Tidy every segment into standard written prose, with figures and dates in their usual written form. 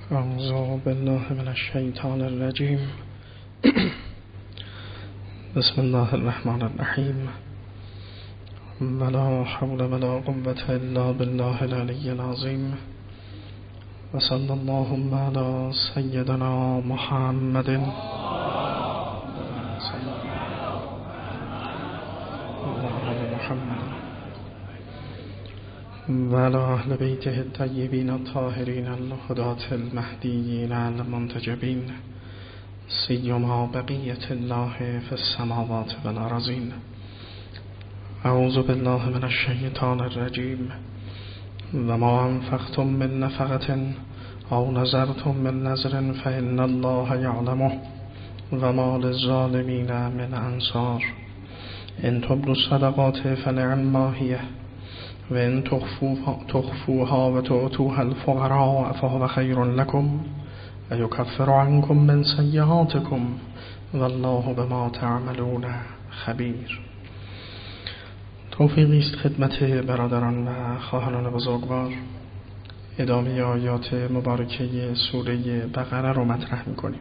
اعوذ بالله من الشیطان الرجیم. بسم الله الرحمن الرحیم. ولا حول ولا قوة الا بالله العلی العظیم. و صلی اللهم علی سیدنا محمد و علی اهل بیته الطیبین الطاهرین الهداة المهدیین المنتجبین، سیما بقیة الله فی السماوات و الارضین. اعوذ بالله من الشیطان الرجیم. و ما انفقتم من نفقة او نذرتم من نذر فإن الله یعلمه و ما للظالمین من انصار. ان تبدوا الصدقات فنعما هی و ان تخفوها و تؤتوها الفقراء فهو خیر لكم و یکفر عنکم من سیئاتکم والله بما تعملون خبیر. توفیقی است خدمت برادران و خواهران بزرگوار. ادامه آیات مبارکه سوره بقره رو مطرح می‌کنیم.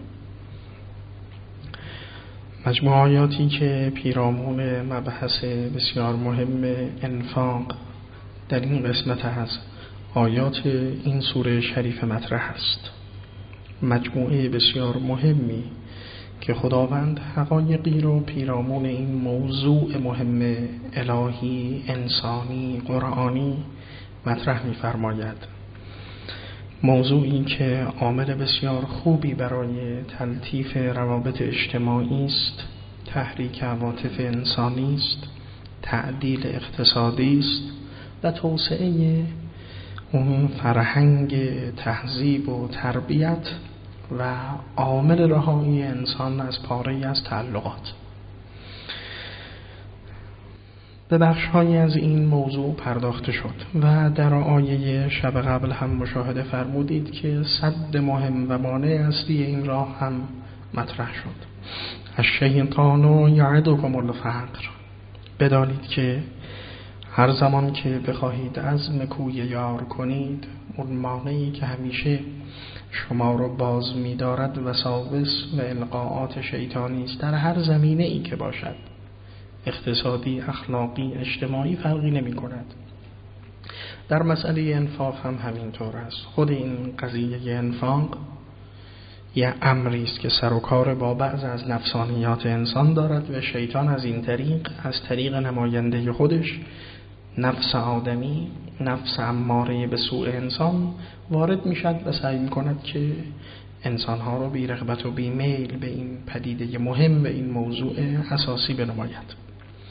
مجموع آیاتی که پیرامون مبحث بسیار مهم انفاق در این قسمت از آیات این سوره شریف مطرح است. مجموعه بسیار مهمی که خداوند حقایقی رو پیرامون این موضوع مهم الهی، انسانی، قرآنی مطرح می‌فرماید. موضوعی که عامل بسیار خوبی برای تلطیف روابط اجتماعی است، تحریک عواطف انسانی است، تعدیل اقتصادی است و توسعه اون فرهنگ تهذیب و تربیت و عامل رهایی انسان از پاره‌ای از تعلقات. به بخش‌هایی از این موضوع پرداخته شد و در آیه شب قبل هم مشاهده فرمودید که سد مهم و مانع اصلی این راه هم مطرح شد. الشیطان یعدکم الفقر. بدانید که هر زمان که بخواهید عزم کوی یار کنید، اون مانعی که همیشه شما رو باز می‌دارد وساوس و القاءات شیطانی است در هر زمینه‌ای که باشد، اقتصادی، اخلاقی، اجتماعی فرقی نمی‌کند. در مسئله انفاق هم همینطور است. خود این قضیه انفاق یه امری است که سر و کار با بعض از نفسانیات انسان دارد و شیطان از این طریق، از طریق نماینده خودش، نفس آدمی، نفس اماره به سوء انسان وارد میشد و سعی میکند که انسانها رو بی رغبت و بی میل به این پدیده مهم و این موضوع اساسی بنماید.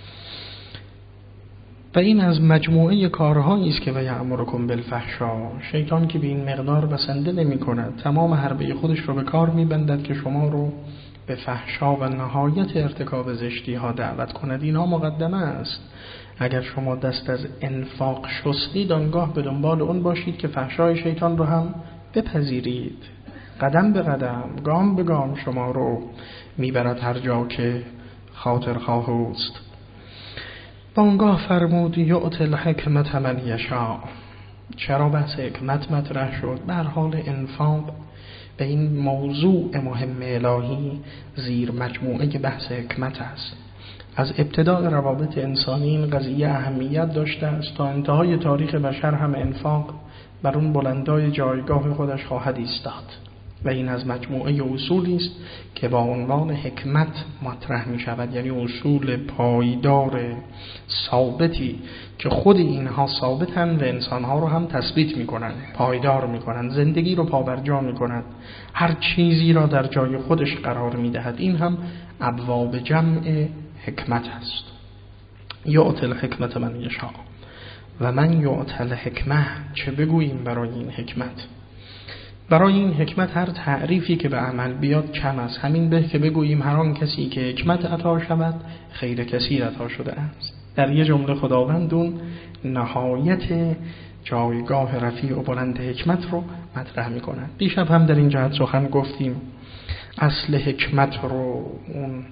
و این از مجموعه کارهایی است که و یأمرکم بالفحشاء. شیطان که به این مقدار بسنده نمی کند، تمام حربه خودش رو به کار میبندد که شما رو به فحشا و نهایت ارتکاب زشتی ها دعوت کند. اینها مقدمه است. اگر شما دست از انفاق شستید، آنگاه به دنبال اون باشید که فحشای شیطان رو هم بپذیرید. قدم به قدم، گام به گام شما رو میبرد هر جا که خاطر خواه اوست. و آنگاه فرمود یؤتی الحکمة من یشاء. چرا بحث حکمت مطرح شد؟ به هر حال انفاق به این موضوع مهم الهی زیر مجموعه بحث حکمت است. از ابتداء روابط انسانی این قضیه اهمیت داشته است تا انتهای تاریخ بشر هم انفاق بر اون بلندای جایگاه خودش خواهد ایستاد. و این از مجموعه اصولی است که با عنوان حکمت مطرح می شود، یعنی اصول پایدار ثابتی که خود اینها ثابتن و انسانها رو هم تثبیت می کنن، پایدار می کنن، زندگی رو پابرجا می کنن، هر چیزی را در جای خودش قرار می دهد. این هم ابواب جمع حکمت است. یؤتی الحکمة من یشاء. و من یؤتی الحکمة، چه بگوییم برای این حکمت؟ برای این حکمت هر تعریفی که به عمل بیاد کم است. همین به که بگوییم هر آن کسی که حکمت عطا شود خیر کثیر عطا شده است. در یه جمله خداوند اون نهایت جایگاه رفیع و بلند حکمت رو مطرح می کند. دیشب هم در این جهت سخن گفتیم. اصل حکمت رو، اون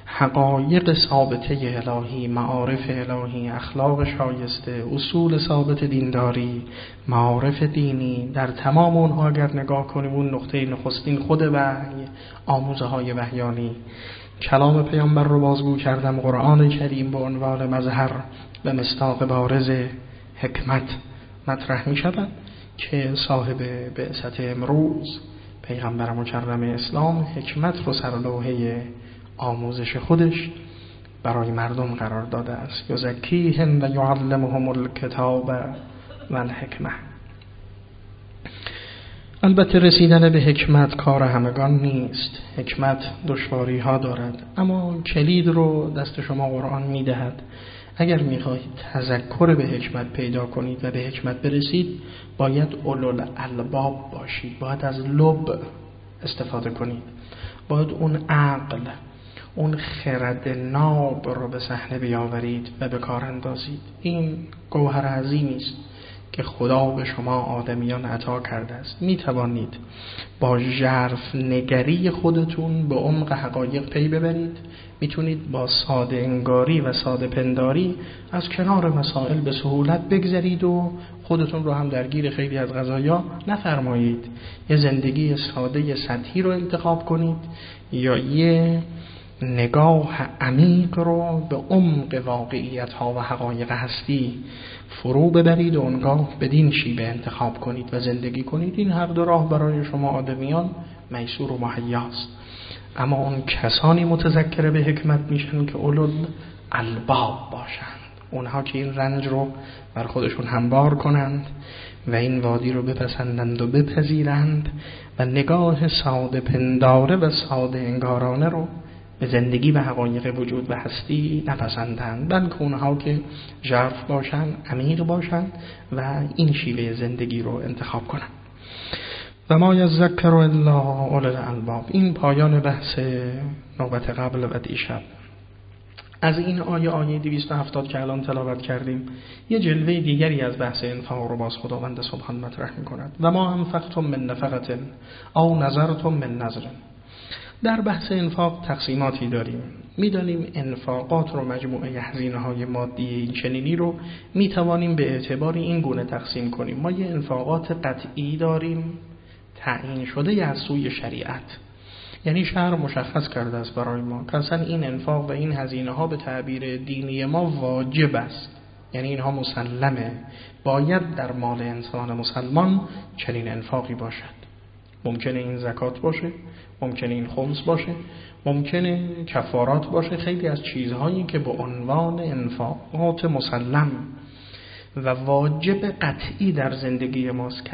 حقایق ثابته الهی، معارف الهی، اخلاق شایسته، اصول ثابت دینداری، معارف دینی، در تمام اونها اگر نگاه کنیم اون نقطه نخستین خود وحی، آموزه های وحیانی، کلام پیامبر رو بازگو کردم، قرآن کریم به عنوان مظهر و مصداق بارز حکمت مطرح می شود که صاحب بعثت امروز پیغمبر مکرم اسلام حکمت رو سرلوحه آموزش خودش برای مردم قرار داده است. یزکیهم و یعلمهم الکتاب و الحکمه. البته رسیدن به حکمت کار همگان نیست، حکمت دشواری ها دارد، اما کلید رو دست شما قرآن می دهد. اگر می خواهید تذکر به حکمت پیدا کنید و به حکمت برسید باید اولوالالباب باشید، باید از لب استفاده کنید، باید اون عقل، اون خرد ناب رو به صحنه بیاورید و به کار اندازید. این گوهر عظیمی است که خدا به شما آدمیان عطا کرده است. می توانید با ژرف نگری خودتون به عمق حقایق پی ببرید، میتونید با ساده انگاری و ساده پنداری از کنار مسائل به سهولت بگذرید و خودتون رو هم درگیر خیلی از قضایا نفرمایید. یه زندگی ساده سطحی رو انتخاب کنید یا یه نگاه عمیق رو به عمق واقعیت ها و حقایق هستی فرو ببرید و اونگاه بدین شیوه انتخاب کنید و زندگی کنید. این هر دو راه برای شما آدمیان میسور و مهیاست. اما اون کسانی متذکر به حکمت میشن که اولوالالباب باشند، اونها که این رنج رو بر خودشون هموار کنند و این وادی رو بپسندند و بپذیرند و نگاه ساده پنداره و ساده انگارانه رو به زندگی و حقایق وجود و هستی نپسندند، بلکه اونها که ژرف باشن، عمیق باشن و این شیوه زندگی رو انتخاب کنند. و ما یذکر الا اولو الالباب. این پایان بحث نوبت قبل و دیشب. از این آیه 270 که الان تلاوت کردیم یه جلوه دیگری از بحث انفاق رو باز خداوند سبحان مطرح می‌کند. و ما انفقتم من نفقة او نذرتم من نذر. در بحث انفاق تقسیماتی داریم. میدانیم انفاقات رو، مجموعه هزینه‌های مادی این چنینی رو میتوانیم به اعتبار این گونه تقسیم کنیم. ما یه انفاقات قطعی داریم تعیین شده از سوی شریعت، یعنی شرع مشخص کرده است برای ما که اصلا این انفاق و این هزینه ها به تعبیر دینی ما واجب است، یعنی اینها مسلمه، باید در مال انسان مسلمان چنین انفاقی باشد. ممکنه این زکات باشه، ممکنه این خمس باشه، ممکنه کفارات باشه، خیلی از چیزهایی که به عنوان انفاقات مسلم و واجب قطعی در زندگی ماست که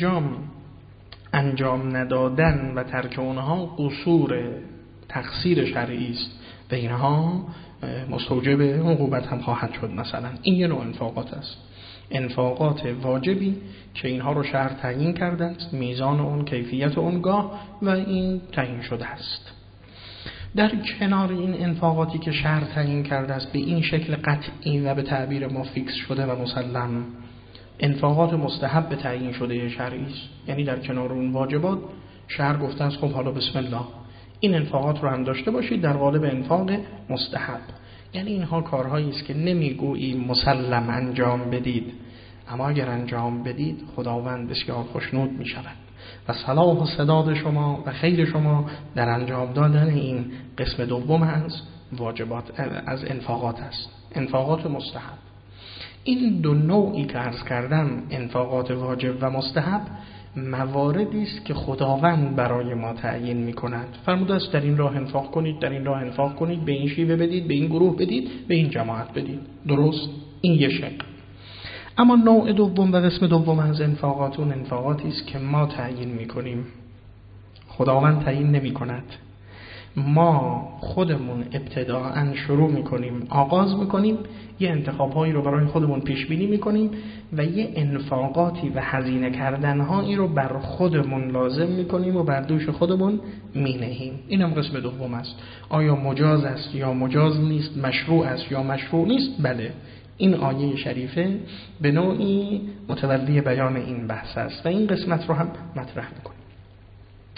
انجام ندادن و ترک اونها قصور تقصیر شرعی است و اینها مستوجب عقوبت هم خواهد شد. مثلا این یه نوع انفاقات است، انفاقات واجبی که اینها رو شرع تعیین کرده است، میزان اون، کیفیت اونگاه و این تعیین شده است. در کنار این انفاقاتی که شرع تعیین کرده است به این شکل قطعی و به تعبیر ما فیکس شده و مسلم، انفاقات مستحب به تعیین شده شرعی است. یعنی در کنار اون واجبات شرع گفته است خب حالا بسم الله این انفاقات رو هم داشته باشید در قالب انفاق مستحب. یعنی اینها کارهایی است که نمیگوییم مسلم انجام بدید، اما اگر انجام بدید خداوند بسیار خوشنود می شود و صلاح و سداد شما و خیر شما در انجام دادن این قسم دوم از واجبات از انفاقات است، انفاقات مستحب. این دو نوعی که عرض کردم، انفاقات واجب و مستحب، مواردی است که خداوند برای ما تعیین می‌کند. فرموده است در این راه انفاق کنید، در این راه انفاق کنید، به این شیوه بدید، به این گروه بدید، به این جماعت بدید. درست؟ این یه شق. اما نوع دوم و قسم دوم از انفاقات اون انفاقاتی است که ما تعیین می‌کنیم، خداوند تعیین نمی‌کند. ما خودمون ابتداءً شروع میکنیم، آغاز میکنیم، یه انتخاب‌هایی رو برای خودمون پیش بینی میکنیم و یه انفاقاتی و هزینه کردن‌هایی رو بر خودمون لازم میکنیم و بر دوش خودمون مینهیم. اینم قسم دوم است. آیا مجاز است یا مجاز نیست، مشروع است یا مشروع نیست؟ بله، این آیه شریفه به نوعی متولی بیان این بحث است و این قسمت رو هم مطرح میکنیم.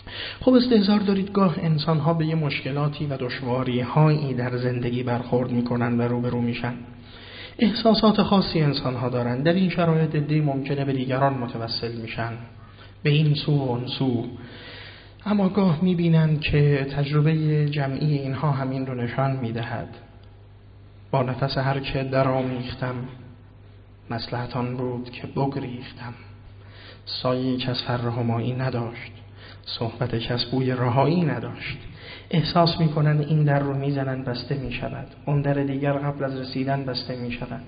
خب استحضار دارید گاه انسان‌ها به یه مشکلاتی و دشواری‌هایی در زندگی برخورد می‌کنن و روبرو میشن. احساسات خاصی انسان‌ها دارن. در این شرایط عده‌ای ممکنه به دیگران متوسل میشن، به این سو و اون سو. اما گاه می‌بینن که تجربه جمعی اینها همین رو نشان می‌دهد. با نفس هر که درآمیختم، مصلحت آن بود که بگریختم. سایه کس فر همایی نداشت، صحبت کس بوی رهایی نداشت. احساس میکنن این در رو میزنن بسته میشود، اون در دیگر قبل از رسیدن بسته میشود.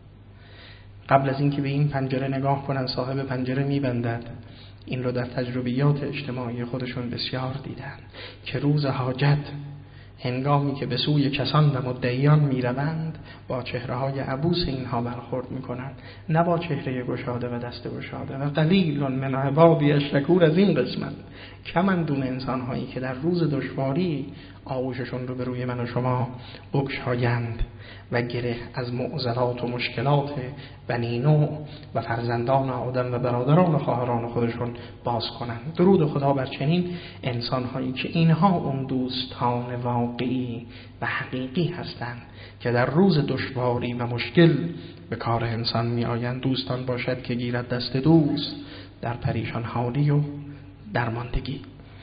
قبل از اینکه به این پنجره نگاه کنن صاحب پنجره میبندد. این رو در تجربیات اجتماعی خودشون بسیار دیدن که روز حاجت هنگامی که به سوی کسان و مدعیان میروند با چهره‌های عبوس اینها برخورد میکنند، نه با چهره گشاده و دست گشاده. و قلیل من عبادی الشکور از این قسمت، کمندون انسان‌هایی که در روز دشواری آغوششون رو به روی من و شما بگشایند و گره از معضلات و مشکلات بنی نوع و فرزندان آدم و برادران و خواهران خودشون باز کنند. درود خدا بر چنین انسان‌هایی که اینها اون دوستان واقعی و حقیقی هستند که در روز دشواری و مشکل به کار انسان می آیند. دوستان باشد که گیرد دست دوست در پریشان حالی و درماندگی.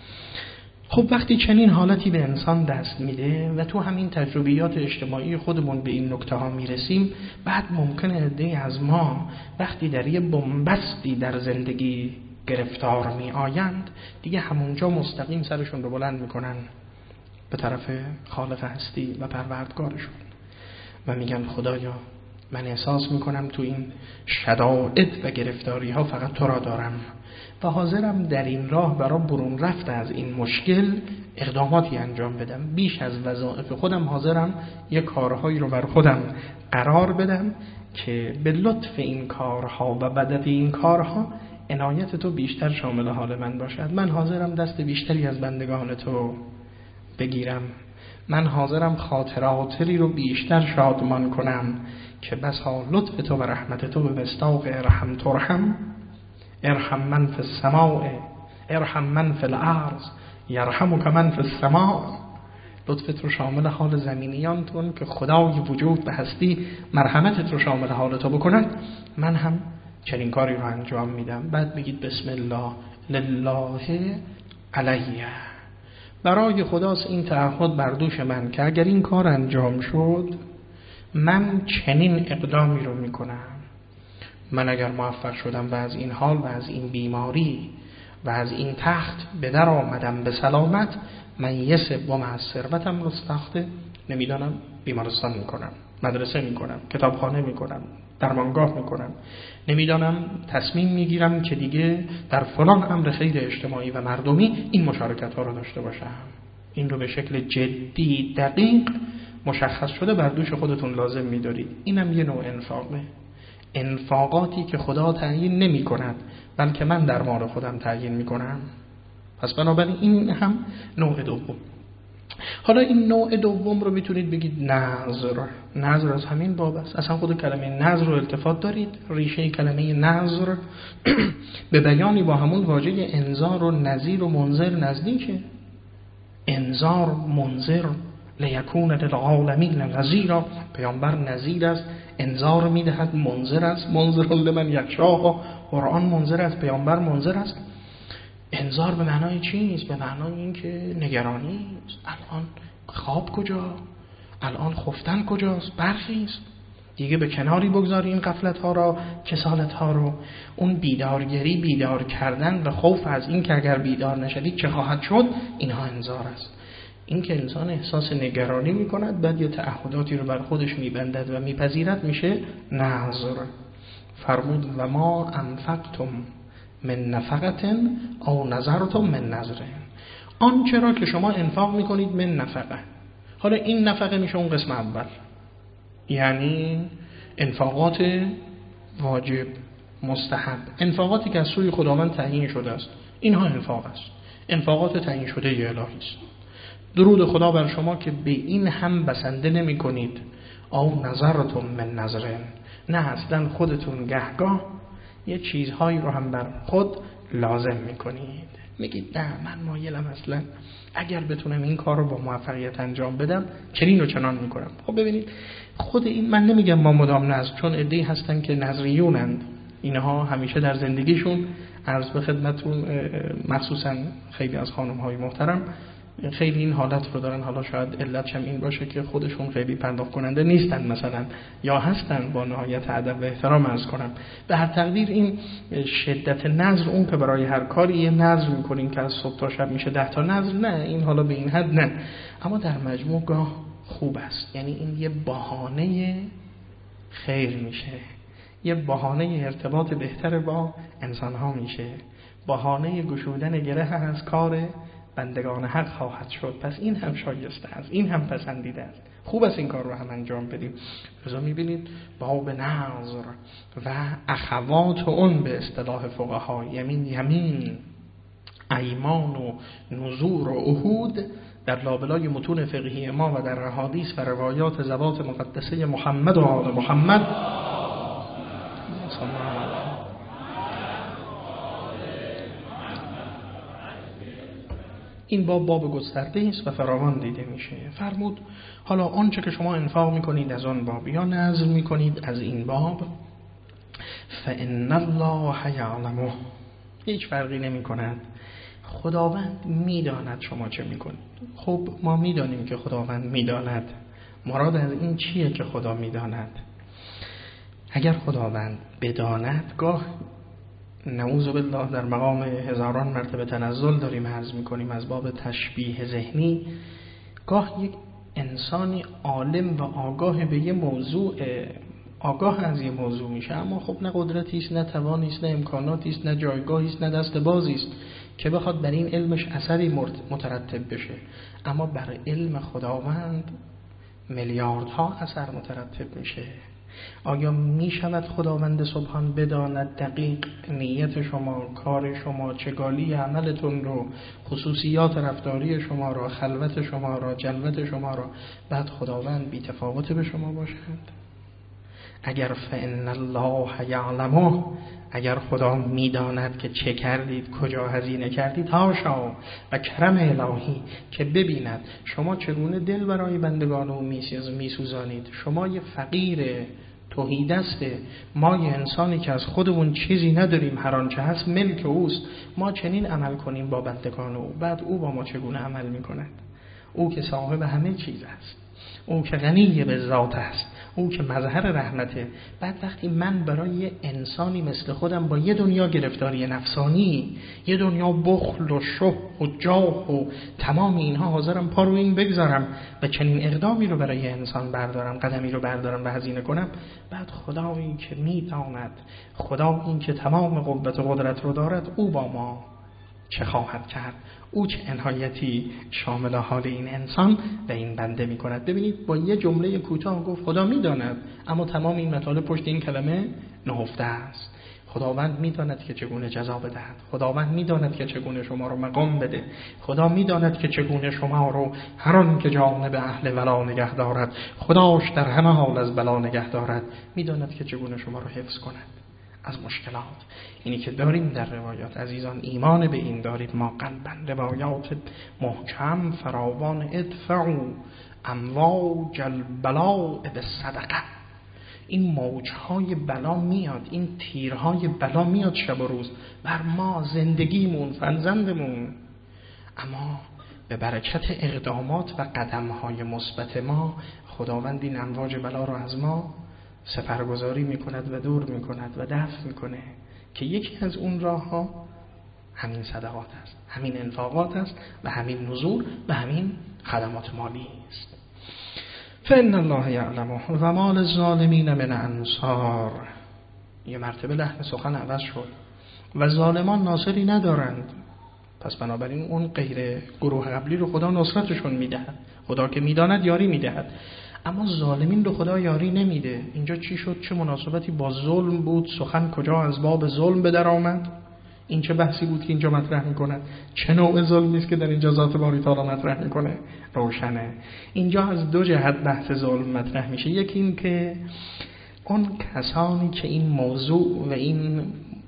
خب وقتی چنین حالتی به انسان دست میده و تو همین تجربیات اجتماعی خودمون به این نکته ها میرسیم، بعد ممکنه عده‌ای از ما وقتی در یه بنبستی در زندگی گرفتار می آیند دیگه همونجا مستقیم سرشون رو بلند میکنن به طرف خالق هستی و پروردگارشون و میگن خدایا من احساس میکنم تو این شدائد و گرفتاری ها فقط تو را دارم و حاضرم در این راه برای برون رفت از این مشکل اقداماتی انجام بدم. بیش از وظایف خودم حاضرم یک کارهایی رو بر خودم قرار بدم که به لطف این کارها و بدت این کارها عنایت تو بیشتر شامل حال من باشد. من حاضرم دست بیشتری از بندگان تو بگیرم. من حاضرم خاطراتی رو بیشتر شادمان کنم که بسا لطف تو و رحمت تو به مصداق ارحم ترحم، ارحم من فی السماء ارحم من فی الارض یرحمک من فی السماء. لطفت رو شامل حال زمینیان تون که خدای وجود به هستی مرحمتت رو شامل حال تو بکنن، من هم چنین کاری رو انجام میدم. بعد بگید بسم الله لله علیه، برای خداست این تعهد بر دوش من که اگر این کار انجام شد من چنین اقدامی رو میکنم. من اگر موفق شدم و از این حال و از این بیماری و از این تخت به در آمدم به سلامت، من یه سوم از ثروتم رو ساخته نمیدانم بیمارستان میکنم، مدرسه میکنم، کتابخانه میکنم، درمانگاه میکنم، نمیدانم تصمیم میگیرم که دیگه در فلان امر خیر اجتماعی و مردمی این مشارکت ها رو داشته باشم. این رو به شکل جدی دقیق مشخص شده بر دوش خودتون لازم میدارید. اینم یه نوع انفاقه، انفاقاتی که خدا تعیین نمی کند بلکه من در مال خودم تعیین می کنم. پس بنابراین این هم نوع دوم. حالا این نوع دوم رو میتونید بگید نظر. نظر از همین باب است. اصلا خود کلمه نظر رو التفات دارید. ریشه کلمه نظر به بیانی با همون واژه انذار و نذیر و منذر نزدیکه. انذار، منذر، لیکون للعالمین نذیرا. پیامبر نذیر است، انذار میدهد، منذر است. منذر لمن یخشاها، قرآن منذر است، پیامبر منذر است. انذار به معنای چیست؟ به معنای این که نگرانی است. الان خواب کجا؟ الان خفتن کجاست؟ برخیست دیگه، به کناری بگذاری این غفلت ها را، کسالت ها رو. اون بیدارگری، بیدار کردن و خوف از این که اگر بیدار نشدید چه خواهد شد، اینها انذار است. این که انسان احساس نگرانی میکند بعد یه تعهداتی رو بر خودش میبندد و میپذیرد میشه نظر. فرمود و ما انفقتم من نفقه او نظرتم من نظره، آنچه را که شما انفاق میکنید من نفقه. حالا این نفقه میشه اون قسم اول، یعنی انفاقات واجب، مستحب، انفاقاتی که از سوی خداوند تعیین شده است. اینها انفاق است، انفاقات تعیین شده الهی است. درود خدا بر شما که به این هم بسنده نمی کنید او نظرتون من نظرن، نه اصلا خودتون گهگاه یه چیزهایی رو هم بر خود لازم می کنید. میگید نه من مایلم اصلا اگر بتونم این کار رو با موفقیت انجام بدم چنین و چنان میکنم. خب ببینید خود این، من نمیگم ما مدام نذر، چون عده‌ای هستن که نذریونند، اینها همیشه در زندگیشون عرض به خدمتون مخصوصا خیلی از خانم‌های محترم خیلی این حالت رو دارن. حالا شاید علتش هم این باشه که خودشون خیلی پرداخت کننده نیستن مثلا، یا هستن با نهایت ادب و احترام عرض کنم. به هر تقدیر این شدت نذر، اون که برای هر کاری یه نذر میکنین که از صبح تا شب میشه 10 تا نذر، نه این حالا به این حد نه، اما در مجموع گاه خوب است. یعنی این یه بهانه خیر میشه، یه بهانه ارتباط بهتر با انسان ها میشه، بهانه گشودن گره از کار بندگان حق خواهد شد. پس این هم شایسته است، این هم پسندیده است، خوب است این کار رو هم انجام بدیم. لذا میبینید باب نظر و اخوات اون به اصطلاح فقها، یمین ایمان و نذور و عهود، در لابلای متون فقهی ما و در احادیث و روایات ذوات مقدسه محمد و آل محمد این باب گسترده است و فراوان دیده میشه. فرمود حالا آنچه که شما انفاق میکنید از آن باب یا نذر میکنید از این باب، فإن الله یعلمه، هیچ فرقی نمی کند، خداوند میداند شما چه میکنید. خب ما میدانیم که خداوند میداند، مراد از این چیه که خدا میداند؟ اگر خداوند بداند، گاه نعوذ بالله در مقام هزاران مرتبه تنزل داریم عرض میکنیم از باب تشبیه ذهنی، گاه یک انسانی عالم و آگاه به یه موضوع، آگاه از یه موضوع میشه، اما خب نه قدرتی است، نه توانی است، نه امکاناتی است، نه جایگاهی است، نه دست بازی است که بخواد بر این علمش اثری مترتب بشه. اما بر علم خداوند میلیاردها اثر مترتب میشه. آیا می شود خداوند سبحان بداند دقیق نیت شما، کار شما، چگالی عملتون رو، خصوصیات رفتاری شما را، خلوت شما را، جلوت شما را، بعد خداوند بی تفاوت به شما باشد؟ اگر فإن الله یعلمه، اگر خدا میداند که چه کردید، کجا هزینه کردید، حاشا و کرم الهی که ببیند شما چگونه دل برای بندگان او میسوزانید. شما یه فقیر تهیدسته، ما یه انسانی که از خودمون چیزی نداریم، هر آنچه هست ملک اوست، ما چنین عمل کنیم با بندگان او، بعد او با ما چگونه عمل میکند؟ او که صاحب همه چیز است، او که غنی به ذات است، او که مظهر رحمته. بعد وقتی من برای یه انسانی مثل خودم با یه دنیا گرفتاری نفسانی، یه دنیا بخل و شه و جاه و تمام اینها حاضرم پا رو این بگذارم و چنین اقدامی رو برای انسان بردارم، قدمی رو بردارم و هزینه کنم، بعد خدایی که میتواند، خدا این که تمام قوت و قدرت رو دارد، او با ما چه خواهد کرد؟ او چه عنایتی شامل حال این انسان و این بنده می کند؟ ببینید با یه جمله کوتاه گفت خدا می داند، اما تمام این مطالب پشت این کلمه نهفته است. خداوند می داند که چگونه جزا بدهد، خداوند می داند که چگونه شما رو مقام بده، خدا می داند که چگونه شما رو هر آن که جانب اهل ولا نگه دارد، خداش در همه حال از بلا نگه دارد، می داند که چگونه شما رو حفظ کند از مشکلات. اینی که داریم در روایات عزیزان، ایمان به این داریم ما قلبا، روایات محکم فراوان، ادفعوا امواج البلاء بالصدقه. این موجهای بلا میاد، این تیرهای بلا میاد شب و روز بر ما، زندگیمون، فرزندمون، اما به برکت اقدامات و قدمهای مثبت ما خداوند این امواج بلا رو از ما سپرگزاری میکند و دور میکند و دفع میکنه، که یکی از اون راه ها همین صدقات است، همین انفاقات است و همین نذور و همین خدمات مالی است. فإن الله یعلمه و ما للظالمین من انصار. یه مرتبه لحن سخن عوض شد و ظالمان ناصری ندارند، پس بنابراین اون غیر گروه قبلی رو خدا نصرتشون میدهد. خدا که میداند یاری میدهد، اما ظالمین رو خدا یاری نمیده. اینجا چی شد؟ چه مناسبتی با ظلم بود؟ سخن کجا از باب ظلم به در آمد؟ این چه بحثی بود که اینجا مطرح میکند؟ چه نوع ظلمی است که در اینجا ذات باری تعالی مطرح میکنه؟ روشنه اینجا از دو جهت بحث ظلم مطرح میشه. یکی این که اون کسانی که این موضوع و این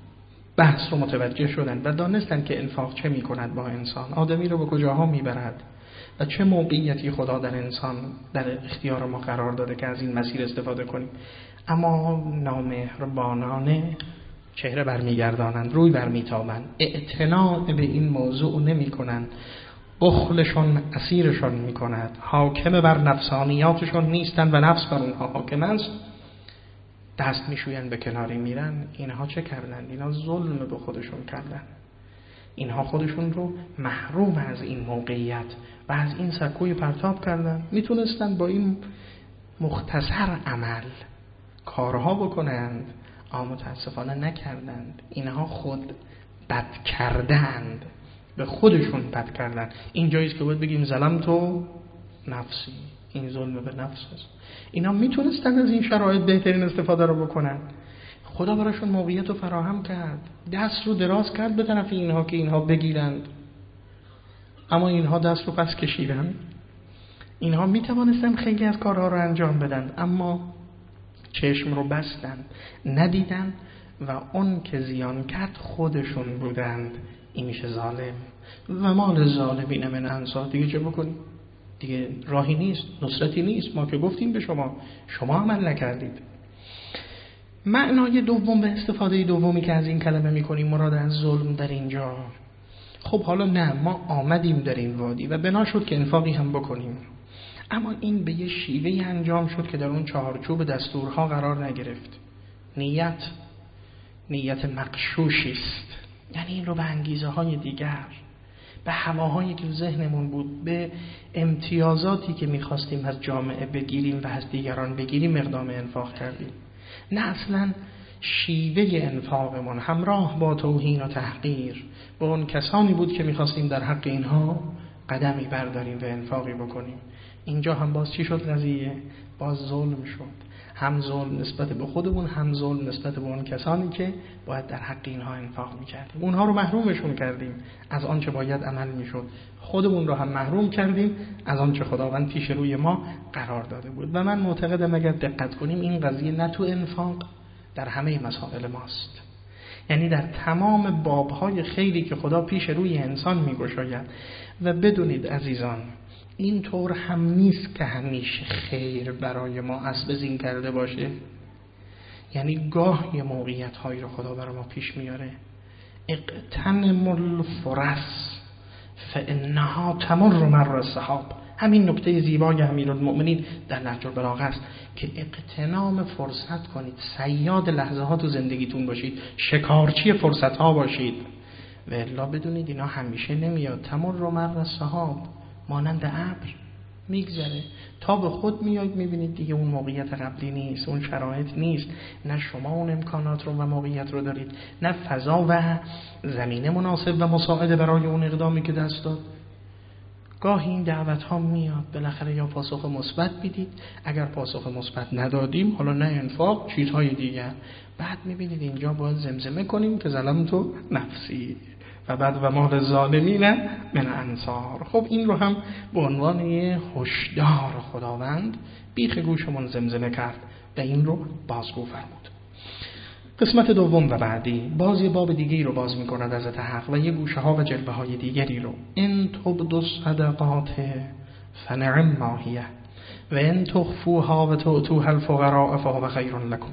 بحث رو متوجه شدن و دانستن که انفاق چه میکند با انسان، آدمی رو به کجاها میبرد و چه موقعیتی خدا در انسان در اختیار ما قرار داده که از این مسیر استفاده کنیم. اما نامهربانانه چهره برمیگردانند، روی برمیتابند، اعتنا به این موضوع نمی کنند، بخلشون اسیرشون می کند، حاکم بر نفسانیاتشون نیستند و نفس بر اونها حاکم است، دست می شویند به کناری میرن. اینها چه کردند؟ اینها ظلم به خودشون کردند. اینها خودشون رو محروم از این موقعیت و از این سکوی پرتاب کردن. میتونستن با این مختصر عمل کارها بکنند، اما متاسفانه نکردند. اینها خود بد کردند، به خودشون بد کردن. این جاییست که باید بگیم ظلمتو نفسی، این ظلم به نفس است. اینا میتونستن از این شرایط بهترین استفاده رو بکنن. خدا براشون موقعیت رو فراهم کرد، دست رو دراز کرد به طرف اینها که اینها بگیرند، اما اینها دست رو پس کشیدن. اینها میتوانستن خیلی از کارها رو انجام بدن، اما چشم رو بستن، ندیدن و اون که زیان کرد خودشون بودند. این میشه ظالم. و مال ظالمین من انصار. دیگه چه بکنیم؟ دیگه راهی نیست، نصرتی نیست. ما که گفتیم به شما عمل نکردید. معنای دوم به استفاده دومی که از این کلمه میکنیم مراد از ظلم در اینجا. خب حالا نه، ما آمدیم در این وادی و بنا شد که انفاقی هم بکنیم، اما این به یه شیوه انجام شد که در اون چهارچوب دستورها قرار نگرفت. نیت مغشوشی است، یعنی این رو به انگیزه های دیگر، به هواهایی که ذهنمون بود، به امتیازاتی که میخواستیم از جامعه بگیریم و از دیگران بگیریم اقدام انفاق کردیم. نه، اصلا شیوه انفاقمون همراه با توهین و تحقیر به اون کسانی بود که میخواستیم در حق اینها قدمی برداریم و انفاقی بکنیم. اینجا هم باز چی شد قضیه؟ باز ظلم شد. هم ظلم نسبت به خودمون، هم ظلم نسبت به اون کسانی که باید در حق اینها انفاق میکردیم. اونها رو محرومشون کردیم از آنچه باید عمل میشد. خودمون رو هم محروم کردیم از آنچه خداوند پیش روی ما قرار داده بود. و من معتقدم اگر دقت کنیم این قضیه نه تو انفاق، در همه مسائل ماست. یعنی در تمام بابهای خیری که خدا پیش روی انسان میگشاید. و بدونید عزیزان، این طور هم نیست که همیشه خیر برای ما اسب زین کرده باشه. یعنی گاه یه موقعیت هایی رو خدا برای ما پیش میاره. اغتنم الفرص فانها تمر مر السحاب. همین نکته زیبای امیرالمؤمنین در نهج البلاغه است که اغتنام فرصت کنید، صیاد لحظه ها تو زندگیتون باشید، شکارچی فرصت ها باشید. و الا بدونید اینا همیشه نمیاد. تمر مر السحاب، مانند ابر میگذره. تا به خود میاید میبینید دیگه اون موقعیت قبلی نیست، اون شرایط نیست. نه شما اون امکانات رو و موقعیت رو دارید، نه فضا و زمینه مناسب و مساعده برای اون اقدامی که دست داد. گاهی این دعوت ها میاد، بالاخره یا پاسخ مثبت بدید، اگر پاسخ مثبت ندادیم، حالا نه انفاق، چیزهای دیگر، بعد میبینید اینجا باید زمزمه کنیم که ظلمتو نفسی و بعد و مال ظالمین من انصار. خب این رو هم به عنوان یه هشدار خداوند بیخ گوشمون زمزمه کرد و این رو بازگو فرمود. قسمت دوم و بعدی باز یه باب دیگری رو باز می‌کند از حق و یه گوشه ها و جلوه های دیگری رو. ان تبدوا الصدقات فنعم ما هی و ان تخفوها و تؤتوها الفقراء فهو خیر لكم.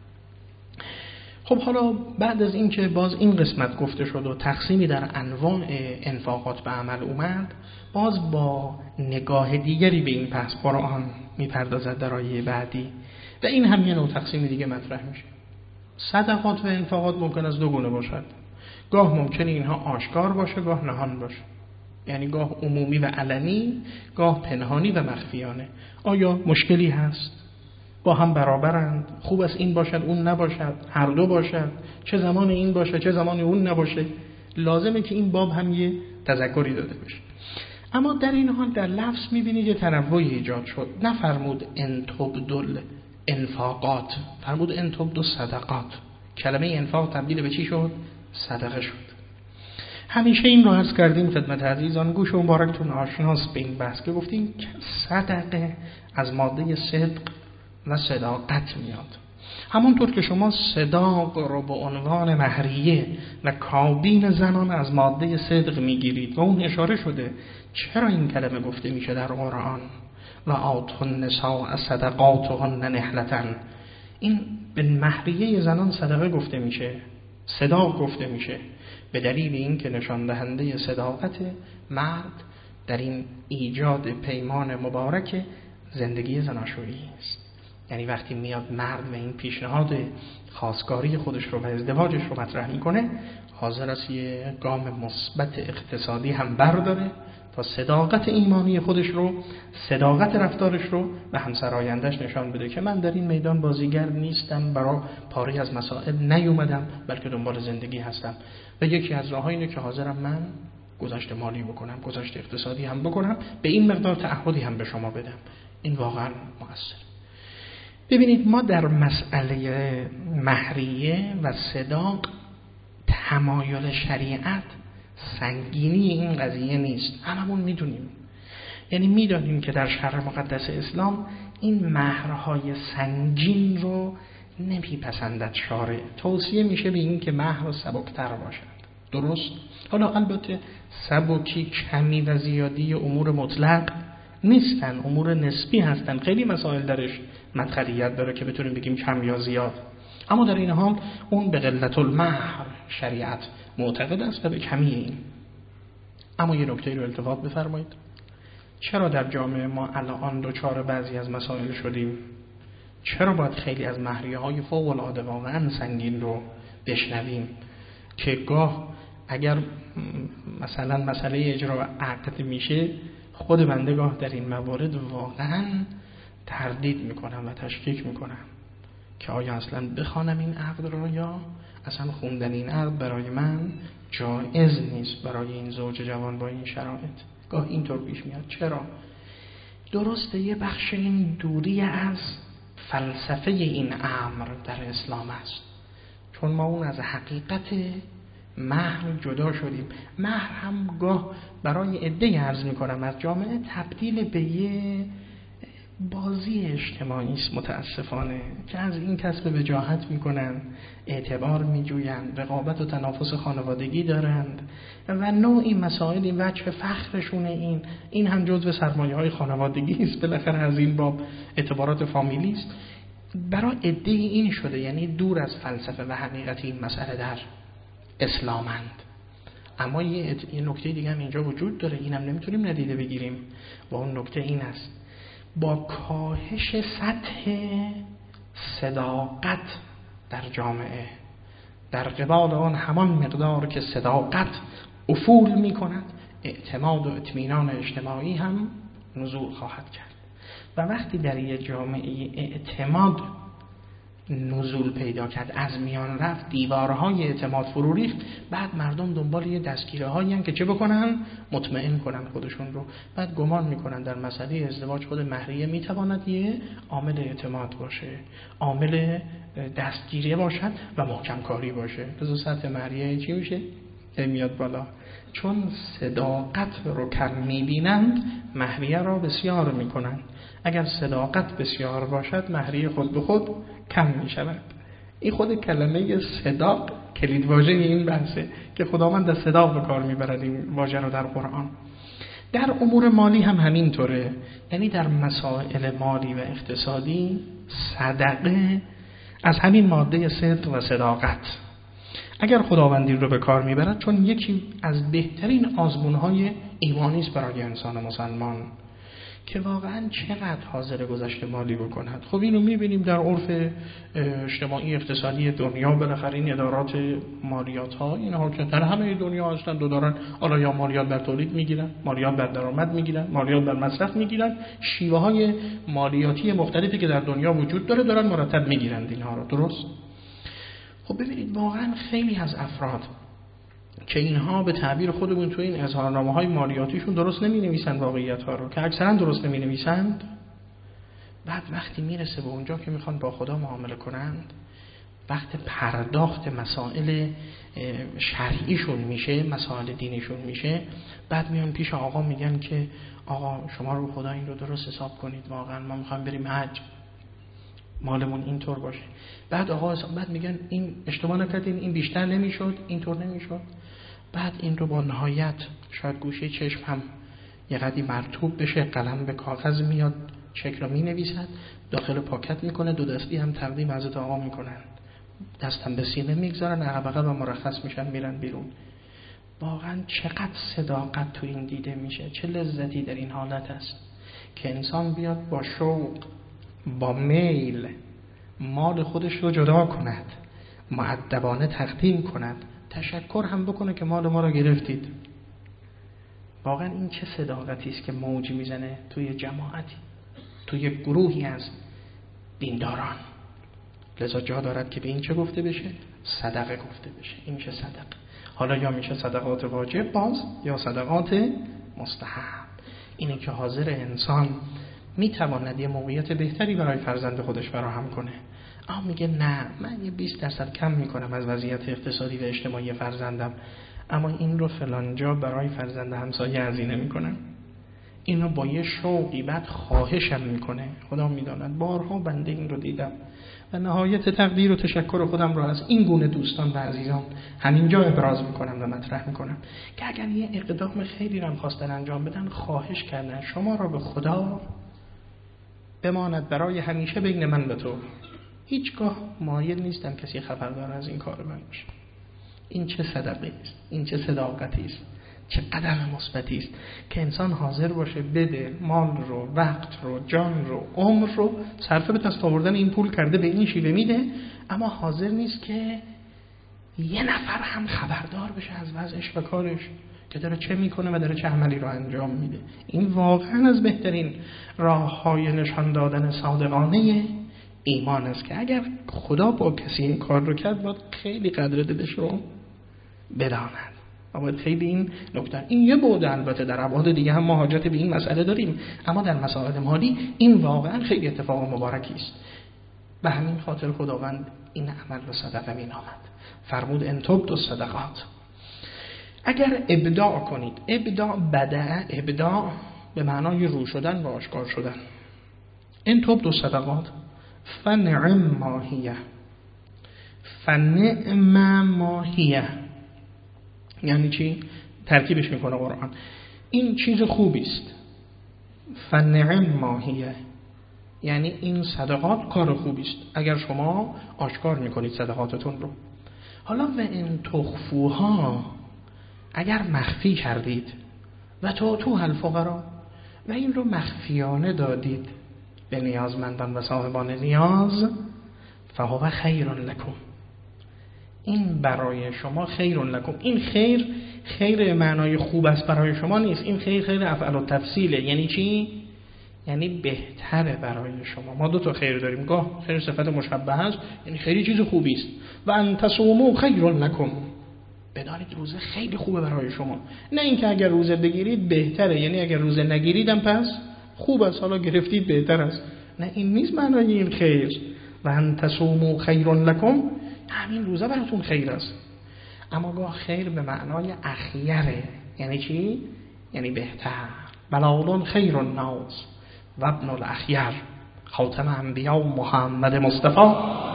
خب حالا بعد از این که باز این قسمت گفته شد و تقسیمی در انواع انفاقات به عمل اومد، باز با نگاه دیگری به این پس قرآن میپردازد در آیه بعدی و این هم یه نوع تقسیم دیگه مطرح میشه. صدقات و انفاقات ممکن از دو گونه باشد. گاه ممکنه اینها آشکار باشه، گاه نهان باشه. یعنی گاه عمومی و علنی، گاه پنهانی و مخفیانه. آیا مشکلی هست؟ با هم برابرند؟ خوب است این باشد اون نباشد؟ هر دو باشد؟ چه زمان این باشه چه زمان اون نباشه؟ لازمه که این باب هم یه تذکری داده بشه. اما در این حال در لفظ میبینید یه تنوعی ایجاد شد. نفرمود ان تبدوا انفاقات، فرمود ان تبدوا صدقات. کلمه انفاق تبدیل به چی شد؟ صدقه شد. همیشه این رو عرض کردیم خدمت عزیزان، گوش و مبارکتون آشناست به این بحث که گفتیم صدقه از ماده صدق و صداقت میاد. همونطور که شما صداق رو به عنوان مهریه و کابین زنان از ماده صدق میگیرید و اون اشاره شده چرا این کلمه گفته میشه در قرآن و آتوا النساء صدقاتهن نحلة، این به مهریه زنان صدقه گفته میشه، صداق گفته میشه، به دلیل این که نشان دهنده صداقت مرد در این ایجاد پیمان مبارک زندگی زناشویی است. یعنی وقتی میاد مرد و این پیشنهاد خواستگاری خودش رو و ازدواجش رو مطرح میکنه، حاضر است یه گام مثبت اقتصادی هم برداره تا صداقت ایمانی خودش رو، صداقت رفتارش رو به همسرایندش نشان بده که من در این میدان بازیگر نیستم، برای پاره از مسائل نیومدم، بلکه دنبال زندگی هستم و یکی از راه‌ها اینه که حاضرم من گذشت مالی بکنم، گذشت اقتصادی هم بکنم، به این مقدار تعهدی هم به شما بدم. این واقعا مؤثر. ببینید ما در مسئله مهریه و صداق تمایل شریعت سنگینی این قضیه نیست، هممون میدونیم. یعنی میدونیم که در شرع مقدس اسلام این مهرهای سنگین رو نمیپسندد شارع. توصیه میشه به این که مهر سبکتر باشد. درست؟ حالا البته سبکی، کمی و زیادی امور مطلق نیستن، امور نسبی هستن. خیلی مسائل درش مدخلیت داره که بتونیم بگیم کم یا زیاد، اما در این حال اون به قلت المهر شریعت معتقد است و به کمی این. اما یه نکته رو التفات بفرمایید، چرا در جامعه ما الان دوچار بعضی از مسائل شدیم؟ چرا باید خیلی از مهریه های فوق العاده واقعا سنگین رو بشنویم که گاه اگر مثلا مسئله اجرا عقد میشه، خود بنده گاه در این موارد واقعا تردید میکنم و تشکیک میکنم که آیا اصلا بخوانم این عقد رو یا اصلا خوندن این عقد برای من جایز نیست برای این زوج جوان با این شرایط. گاه اینطور پیش میاد. چرا؟ درسته یه بخش این دوری از فلسفه این امر در اسلام است، چون ما اون از حقیقت مهر جدا شدیم. مهر هم گاه برای عده عرض میکنم از جامعه تبدیل به یه بازی اجتماعی است متاسفانه، که از این کسب وجاهت میکنن، اعتبار میجویند، رقابت و تنافس خانوادگی دارند و نوعی مسائل این وجه فخرشونه. این هم جزو سرمایه های خانوادگی است، بالاخره از این باب اعتبارات فامیلی است. برای عده این شده، یعنی دور از فلسفه و حقیقت این مسئله در اسلامند. اما یه نکته دیگه هم اینجا وجود داره، اینم نمیتونیم ندیده بگیریم و اون نکته این است: با کاهش سطح صداقت در جامعه، در قبال آن همان مقدار که صداقت افول می کند، اعتماد و اطمینان اجتماعی هم نزول خواهد کرد. و وقتی در یک جامعه اعتماد نزول پیدا کرد، از میان رفت، دیوارهای اعتماد فرو ریخت، بعد مردم دنبال یه دستگیره هایی هستند که چه بکنن؟ مطمئن کنن خودشون رو. بعد گمان میکنن در مسئله ازدواج خود مهریه میتواند یه عامل اعتماد باشه، عامل دستگیری باشد و محکم کاری باشه. پس سطح مهریه چی میشه؟ میاد بالا. چون صداقت رو کم میبینند، مهریه را بسیار میکنند. اگر صداقت بسیار باشد، مهریه خود به خود کم می شود. این خود کلمه صداق کلید واژه این بحثه که خداوند از صداق به کار میبرد این واژه رو در قرآن. در امور مالی هم همینطوره، یعنی در مسائل مالی و اقتصادی صدقه از همین ماده صدق و صداقت اگر خداوندی رو به کار میبرد، چون یکی از بهترین آزمونهای ایمانی است برای انسان مسلمان که واقعا چقدر حاضر گذشت مالی بکند. خب اینو میبینیم در عرف اجتماعی اقتصادی دنیا، بالاخره این ادارات مالیات ها اینها که در همه دنیا هستن، دارن حالا یا مالیات بر تولید میگیرن، مالیات بر درآمد میگیرن، مالیات بر مصرف میگیرن، شیوه های مالیاتی مختلفی که در دنیا وجود داره دارن مرتب میگیرن اینها رو. درست؟ خب ببینید واقعا خیلی از افراد که اینها به تعبیر خودمون تو این اظهارنامه‌های مالیاتیشون درست نمی‌نویسن واقعیت‌ها رو، که اکثرا درست نمی‌نویسند، بعد وقتی میرسه به اونجا که میخوان با خدا معامله کنند، وقت پرداخت مسائل شرعیشون میشه، مسائل دینیشون میشه، بعد میان پیش آقا میگن که آقا شما رو خدا این رو درست حساب کنید، واقعا ما میخوایم بریم حج. مالمون اینطور باشه. بعد بعد میگن این اشتباه نکردین، این بیشتر نمیشد، اینطور نمیشد. بعد این رو با نهایت شاید گوشه چشم هم یه قدری مرطوب بشه، قلم به کاغذ میاد، چک رو مینویسد، داخل پاکت میکنه، 2 دستی هم تقدیم حضرت آقا میکنن، دستم به سینه میگذارن، عقب عقب و مرخص میشن میرن بیرون. واقعا چقدر صداقت تو این دیده میشه، چه لذتی در این حالت است که انسان بیاد با شوق، با میل مال خودش رو جدا کند، مؤدبانه تقدیم کند، تشکر هم بکنه که مال ما رو گرفتید. واقعا این چه صداقتی است که موج میزنه توی جماعتی، توی گروهی از دینداران. لذا جا دارد که به این چه گفته بشه؟ صدقه گفته بشه. این چه صدقه؟ حالا یا میشه صدقات واجب باز یا صدقات مستحب. اینه که حاضر انسان میتواند یه موقعیت بهتری برای فرزند خودش فراهم کنه، اما میگه نه، من یه 20% کم میکنم از وضعیت اقتصادی و اجتماعی فرزندم، اما این رو فلانجا برای فرزند همسایه هزینه میکنم، این رو با یه شوقی بعد خواهشم میکنه. خدا میداند بارها بنده این رو دیدم و نهایت تقدیر و تشکر خودم رو از این گونه دوستان و عزیزان همینجا ابراز میکنم و مطرح میکنم که اگر یه اقدام خیلی رو خواستن انجام بدن، خواهش کردن شما رو به خدا بماند برای همیشه بین من و تو، هیچگاه مایل نیستم کسی خبردار از این کار من باشه. این چه صدقه است، این چه صداقتی است، چه قدم مثبتی است که انسان حاضر باشه بده مال رو، وقت رو، جان رو، عمر رو صرف به دست آوردن این پول کرده، به این شیوه میده، اما حاضر نیست که یه نفر هم خبردار بشه از وضعش و کارش که داره چه میکنه و داره چه عملی رو انجام میده. این واقعا از بهترین راه‌های نشان دادن صادقانه ایمان است که اگر خدا با کسی این کار رو کرد باید خیلی قدر دلش رو بداند و باید خیلی این نکته. این یه بعد، البته در ابعاد دیگه هم ما حاجت به این مسئله داریم، اما در مسائل مالی این واقعا خیلی اتفاق مبارکی است. به همین خاطر خداوند این عمل رو صدقه مینامد. فرمود ان تبدوا الصدقات، اگر ابداع کنید. ابداع به معنای رو شدن و آشکار شدن. ان تبدوا الصدقات فنعم ما هی، فنعم ما هی یعنی چی؟ ترکیبش میکنه قرآن، این چیز خوبی است. فنعم ما هی یعنی این صدقات کار خوبی است اگر شما آشکار میکنید صدقاتتون رو. حالا و ان تخفوها، اگر مخفی کردید، و تو الفقرا، و این رو مخفیانه دادید به نیازمندان و صاحبان نیاز، فهو خیر لکم، این برای شما خیر لکم. این خیر معنای خوب است برای شما نیست، این خیر افعال و تفصیله. یعنی چی؟ یعنی بهتره برای شما. ما 2 تا خیر داریم، گاه خیر صفت مشبه است، یعنی خیلی چیز خوبی است، و ان تصوموا خیر لکم، بدانید روزه خیلی خوبه برای شما. نه اینکه اگر روزه بگیرید بهتره، یعنی اگر روزه نگیریدم پس خوب است، حالا گرفتید بهتر است. نه، این نیست معنای این خیر. و ان تصوموا خیر لکم، همین روزه براتون خیر است. اما گاه خیر به معنای اخیره. یعنی چی؟ یعنی بهتر. بلال خیر الناس و ابن الاخیر، خاتم انبیاء محمد مصطفی.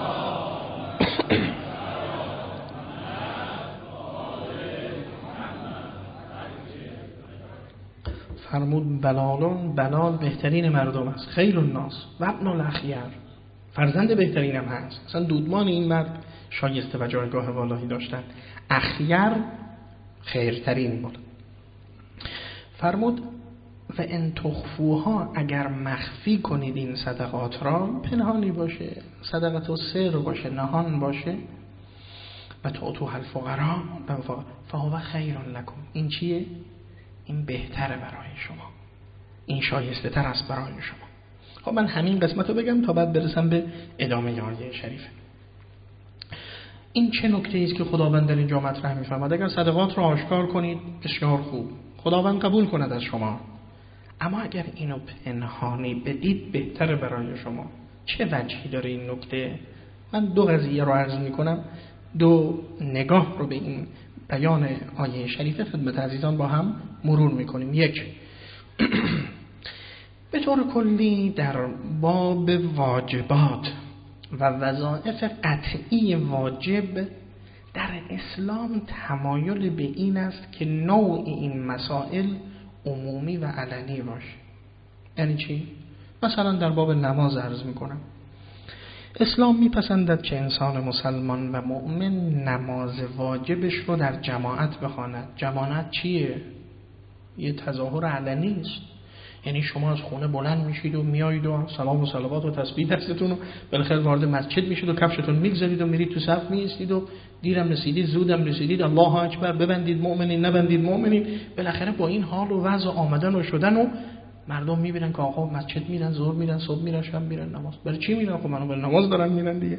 فرمود بلال بهترین مردم است، خیر الناس و ابن الاخیر، فرزند بهترینم هست. اصلا دودمان این مرد شایسته و جایگاه والایی داشتن. اخیر خیرترین بود. فرمود و ان تخفوها، اگر مخفی کنید این صدقات را، پنهانی باشه، صدقات و سر باشه، نهان باشه، و تؤتوها الفقراء فهو خیر لکم، این چیه؟ این بهتره برای شما، این شایسته تر است برای شما. خب من همین قسمت رو بگم تا بعد برسم به ادامه آیه شریفه. این چه نکته است که خداوند در اینجا مطرح می‌فرماید؟ اگر صدقات رو آشکار کنید بسیار خوب، خداوند قبول کند از شما، اما اگر اینو پنهانی بدید بهتره برای شما. چه وجهی داره این نکته؟ من 2 قضیه رو عرض می‌کنم، 2 نگاه رو به این بیان آیه شریفه خدمت عزیزان با هم مرور می‌کنیم. 1، به طور کلی در باب واجبات و وظایف قطعی واجب در اسلام تمایل به این است که نوع این مسائل عمومی و علنی باشه. یعنی چی؟ مثلا در باب نماز عرض میکنم، اسلام میپسندد که انسان مسلمان و مؤمن نماز واجبش رو در جماعت بخواند. جماعت چیه؟ یه تظاهر علنی است. یعنی شما از خونه بلند میشید و میایید و سلام و صلوات و تسبیح دستتون و بالاخره وارد مسجد میشید و کفشتون میگذارید و میرید تو صف میایستید و دیرم رسیدید زودم رسیدید الله اکبر، ببندید مؤمنین نبندید مؤمنین. بالاخره با این حال و وضع آمدن و شدن و مردم میبینن که آقا مسجد میرن، ظهر میرن، صبح میرن، شب میرن نماز. برای چی میرن؟ خب منو برای نماز دارن میرن دیگه.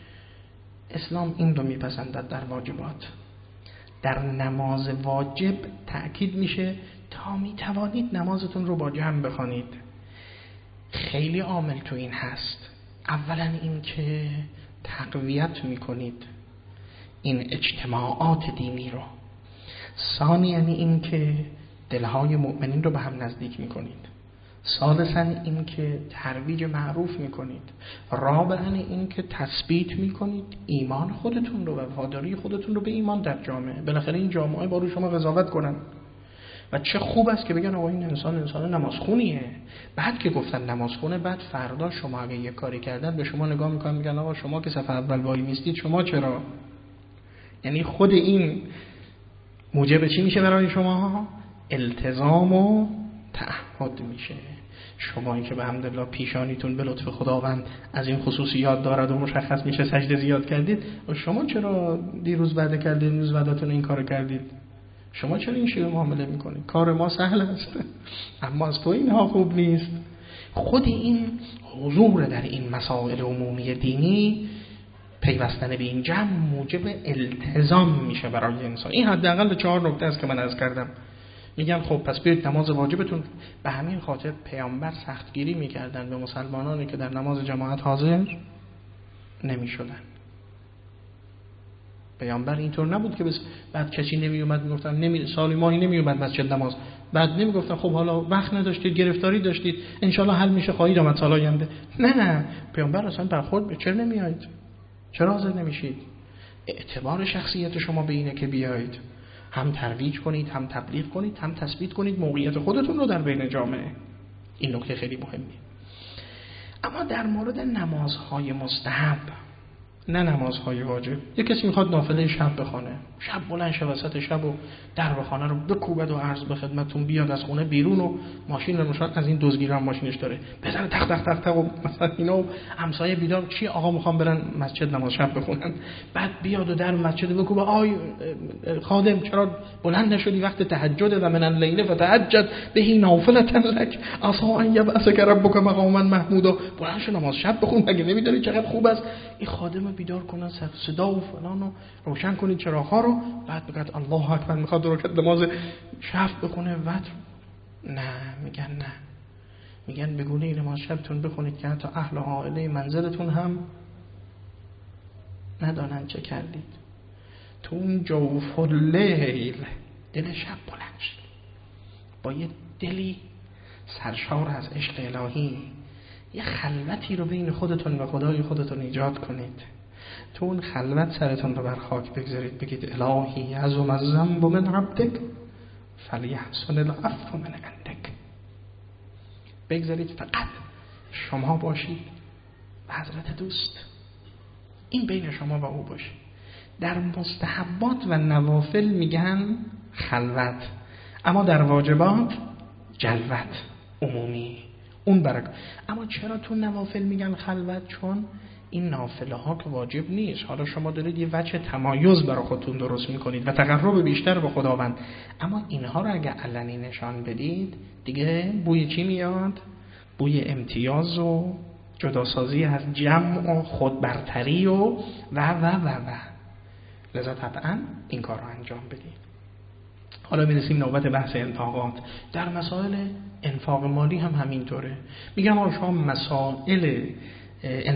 اسلام این رو میپسندد در واجبات. در نماز واجب تأکید میشه تا میتوانید نمازتون رو با جمع بخوانید. خیلی عامل تو این هست. اولا این که تقویت میکنید این اجتماعات دینی رو. ثانیاً این که دلهای مؤمنین رو به هم نزدیک میکنید. ثالثاً این که ترویج معروف میکنید. رابعاً این که تثبیت میکنید ایمان خودتون رو و وفاداری خودتون رو به ایمان در جامعه. بالاخره این جامعه با روی شما قضاوت کنن و چه خوب است که بگن آقا این انسان نمازخونیه. بعد که گفتن نمازخونه، بعد فردا شما اگه یه کاری کردن به شما نگاه میکنن میگن آقا شما که صف اول وای میستید شما چرا؟ یعنی خود این موجب چی میشه برای شما؟ التزام و تعهد میشه. شما این که به حمدالله پیشانیتون به لطف خداوند از این خصوصیات دارد و مشخص میشه سجده زیاد کردید، و شما چرا دیروز وعده کردید امروز وعدتون این کارو کردید؟ شما چرا این شیوه معامله میکنید؟ کار ما سهل است اما از تو اینها خوب نیست. خود این حضور در این مسائل عمومی دینی، پیوستن به این جمع موجب التزام میشه برای انسان. این حداقل 4 نکته است که من عرض کردم. میگن خب پس بیاید نماز واجبتون. به همین خاطر پیامبر سختگیری میکردن به مسلمانانی که در نماز جماعت حاضر نمیشدن. پیامبر اینطور نبود که بس بعد کسی نمیومد میگفتن سالی ماهی نمیومد مسجد نماز، بعد نمیگفتن خب حالا وقت نداشتید، گرفتاری داشتید، انشالله حل میشه، خواهید آمد سال آینده. نه، پیامبر اصلا برخورد چرا نمیایید؟ چرا حاضر نمیشید؟ اعتبار شخصیت شما به اینه که بیایید، هم ترویج کنید، هم تبلیغ کنید، هم تثبیت کنید موقعیت خودتون رو در بین جامعه. این نکته خیلی مهمه. اما در مورد نمازهای مستحب، نه نمازهای واجب. یک کسی میخواد نافله شب بخونه، شب بلند شه وسط شب و در خانه رو بکوبد و عرض به خدمتتون بیاد از خونه بیرون و ماشین رو نشان از این دزدگیران ماشینش داره بزنه تق تق تق تق و مثلا اینا و همسایه بیدار چی آقا میخوام برن مسجد نماز شب بخونن، بعد بیاد و در مسجد بکوبه آی خادم چرا بلند نشدی وقت تهجد و من اللیل فتهجد به نافلة لک عسى ان یبعثک ربک مقاما محمودا. بلند شو نماز شب بخون، مگه نمیدونی چقدر خوب است؟ این خادم بیدار کنن، صدا و فلان و روشن کنید چراغ‌ها رو، بعد بگید الله اکبر میخواد دو رکعت نماز شب بخونه وتر. نه، میگن بگونه این نماز شبتون بخونید که حتی اهل عائله منزلتون هم ندانن چه کردید. تو اون جوف اللیل دل شب بلند شد، با یه دلی سرشار از عشق الهی یه خلوتی رو بین خودتون و خدای خودتون ایجاد کنید. تو اون خلوت سرتون رو بر خاک بگذارید، بگید الهی عظم الذنب من عبدک فلیحسن العفو من عندک. بگذارید فقط شما باشید و حضرت دوست، این بین شما و او باشه. در مستحبات و نوافل میگن خلوت، اما در واجبات جلوت عمومی اون برکت. اما چرا تو نوافل میگن خلوت؟ چون این نافله ها که واجب نیست، حالا شما دارید یه وجه تمایز برای خودتون درست میکنید و تقرب بیشتر به خداوند، اما اینها رو اگه علنی نشان بدید دیگه بوی چی میاد؟ بوی امتیاز و جداسازی از جمع و خودبرتری و لذا طبعا این کار رو انجام بدید. حالا میرسیم نوبت بحث انفاقات. در مسائل انفاق مالی هم همینطوره. میگم آقا شما مسائل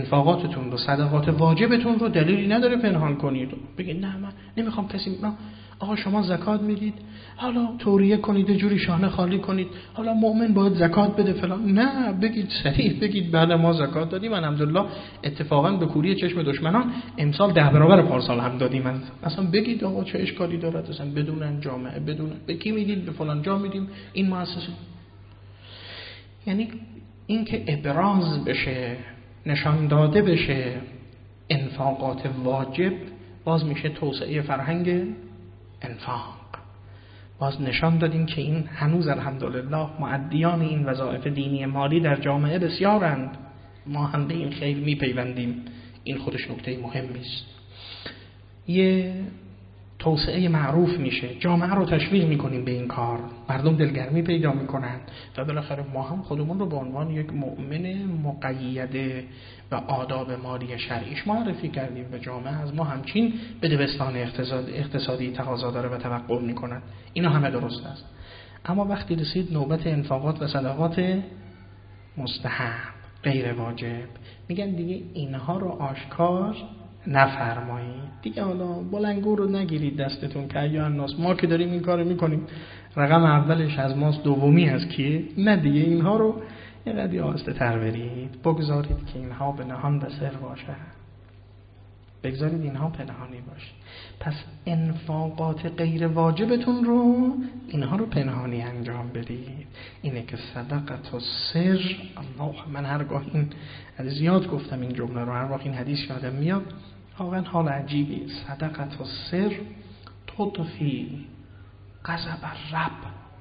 انفاقاتتون رو، صدقات واجبتون رو دلیلی نداره پنهان کنید. بگید نه من نمیخوام کسی آقا شما زکات میدید، حالا توریه کنید، جوری شانه خالی کنید، حالا مؤمن باید زکات بده فلان. نه، بگید صریح بگید بله ما زکات دادیم، الحمدلله، اتفاقا به کوری چشم دشمنان امسال 10 برابر پارسال هم دادیم. اصلا بگید آقا چه اشکالی دارد، اصلا بدون جامعه، بدون به کی میدید، به فلان جا میدیم، این مؤسسه. یعنی اینکه ابراز بشه، نشان داده بشه انفاقات واجب، باز میشه توسعه فرهنگ انفاق. باز نشان دادیم که این هنوز الحمدلله مؤدیان این وظایف دینی مالی در جامعه بسیارند. ما هم به این خیر میپیوندیم، این خودش نکته مهمی است. یه توسعه معروف میشه، جامعه رو تشویق میکنیم به این کار، مردم دلگرمی پیدا میکنن و بالاخره ما هم خودمون رو به عنوان یک مؤمن مقید و آداب مالی شرعیش معرفی کردیم به جامعه. از ما همچین بدبستان اقتصادی تقاضا داره و توقع میکنن. اینا همه درست است، اما وقتی رسید نوبت انفاقات و صدقات مستحب غیر واجب، میگن دیگه اینها رو آشکار نفرمایید دیگه. حالا بلنگو رو نگیرید دستتون که یا الناس، ما که داریم این کارو میکنیم، رقم اولش از ماست، دومی از کیه؟ نه دیگه، اینها رو یه قدری آسته تر برید، بگذارید که اینها به نهان به سر باشه، بگذارید اینها پنهانی باشه. پس انفاقات غیر واجبتون رو، اینها رو پنهانی انجام بدید. اینه که صدقت و سر. الله، من هرگاه این زیاد گفتم این جمله رو، هر وقت این حدیث یادم میاد واقعا حال عجیبی. صدقت و سر تطفی غضب الرب.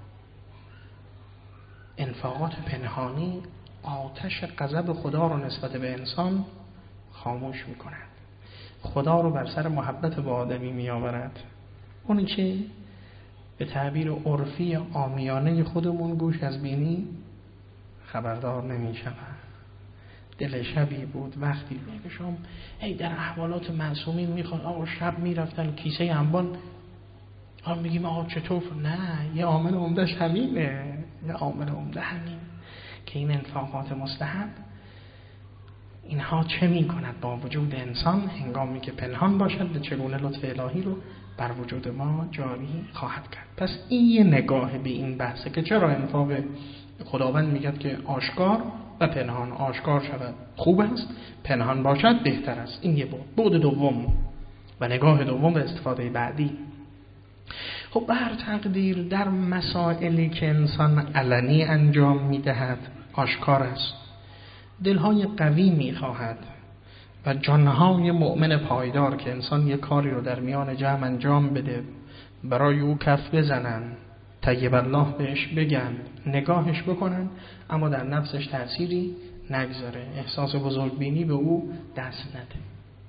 انفاقات پنهانی آتش غضب خدا رو نسبت به انسان خاموش میکنند. خدا رو بر سر محبت به آدمی می آورد. اونی که به تعبیر عرفی عامیانه خودمون گوش از بینی خبردار نمی شود. دل شبی بود وقتی بگشم در احوالات معصومین میخوان، آقا شب میرفتن کیسه انبان، هم میگیم آقا چطور؟ نه، یه عامل عمدهش همینه، یه عامل عمده همین که این انفاقات مستحب اینها چه می کند با وجود انسان هنگامی که پنهان باشد، به چگونه لطف الهی رو بر وجود ما جاری خواهد کرد. پس این یه نگاه به این بحثه که چرا انفاق خداوند میگه که آشکار و پنهان. آشکار شود خوب است، پنهان باشد بهتر است. این یه بعد دوم و نگاه دوم به استفاده بعدی. خب بر تقدیر در مسائلی که انسان علنی انجام میدهد آشکار است، دلهای قوی میخواهد و جانهای مؤمن پایدار که انسان یک کاری رو در میان جمع انجام بده، برای او کف بزنن، طیب الله بهش بگن، نگاهش بکنن، اما در نفسش تأثیری نگذاره، احساس بزرگبینی به او دست نده.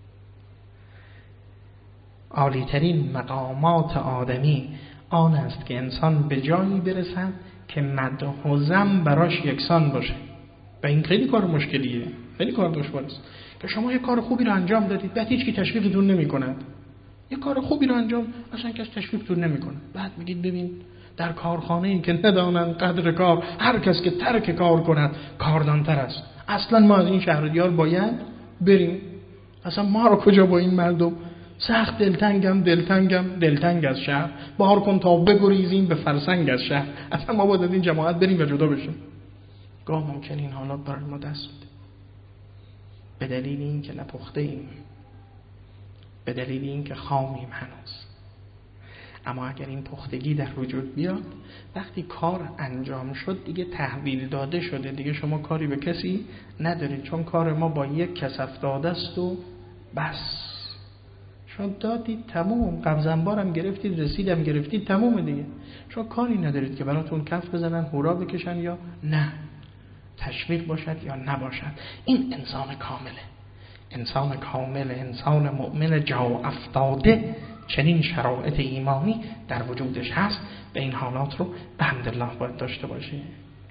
عالی‌ترین مقامات آدمی آن است که انسان به جایی برسد که مدح و ذم براش یکسان باشه. و این خیلی کار مشکلیه، خیلی کار دشوار است که شما یک کار خوبی رو انجام دادید، بعد هیچ کی تشویقتون نمی‌کند. یک کار خوبی رو انجام اصلا کس تشویقتون نمی‌کنه، بعد میگید ببین در کارخانه‌ای که ندانند قدر کار، هر کس که ترک کار کند کاردانتر است. اصلا ما از این شهریار باید بریم. اصلا ما رو کجا با این مردم؟ سخت دلتنگ از شهر، بهار کن تا بگریزیم به فرسنگ از شهر. اصلا ما باید از این جماعت بریم و جدا بشیم. گاه ممکن این حالات برای ما دست بده، به دلیل این که نپخته ایم، به دلیل این که خامیم هنوز. اما اگر این پختگی در وجود بیاد، وقتی کار انجام شد دیگه تحویل داده شده، دیگه شما کاری به کسی ندارید، چون کار ما با یک کس افتاده است و بس. شما دادید تموم، قبضنبارم گرفتید، رسیدم گرفتید، تموم دیگه. شما کاری ندارید که براتون کف بزنن، هورا بکشن یا نه، تشویق باشد یا نباشد. این انسان کامله، انسان کامل، انسان مؤمن جا افتاده، چنین شرایط ایمانی در وجودش هست. به این حالات رو به حمدالله باید داشته باشه.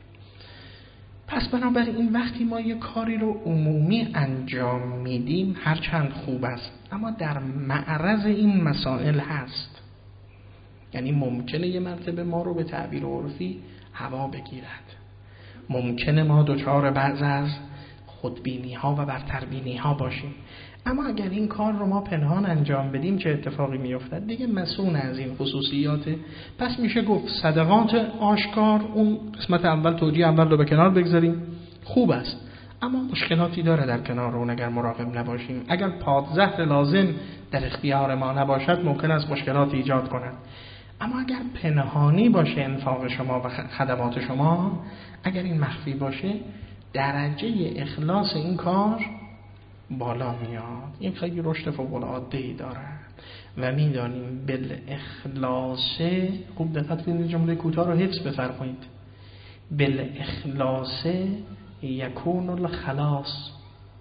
پس بنابراین وقتی ما یک کاری رو عمومی انجام میدیم هرچند خوب است، اما در معرض این مسائل هست. یعنی ممکنه یه مرتبه ما رو به تعبیر عرفی هوا بگیرد، ممکنه ما دچار بعض از خودبینی ها و برتربینی ها باشیم، اما اگر این کار رو ما پنهان انجام بدیم چه اتفاقی میافتد؟ دیگه مسئول از این خصوصیاته. پس میشه گفت صدقات آشکار، اون قسمت اول توجیه اول رو به کنار بگذاریم، خوب است، اما مشکلاتی داره در کنار اون اگر مراقب نباشیم. اگر پادزهر لازم در اختیار ما نباشد ممکن است مشکلات ایجاد کند. اما اگر پنهانی باشه انفاق شما و خدمات شما، اگر این مخفی باشه، درجه اخلاص این کار بالا میاد. این خیلی رشد فوق العاده ای داره و میدانیم بالاخلاص، خوب دقت کنید جمله کوتاه رو حفظ بفرمایید، بالاخلاص یکون الخلاص،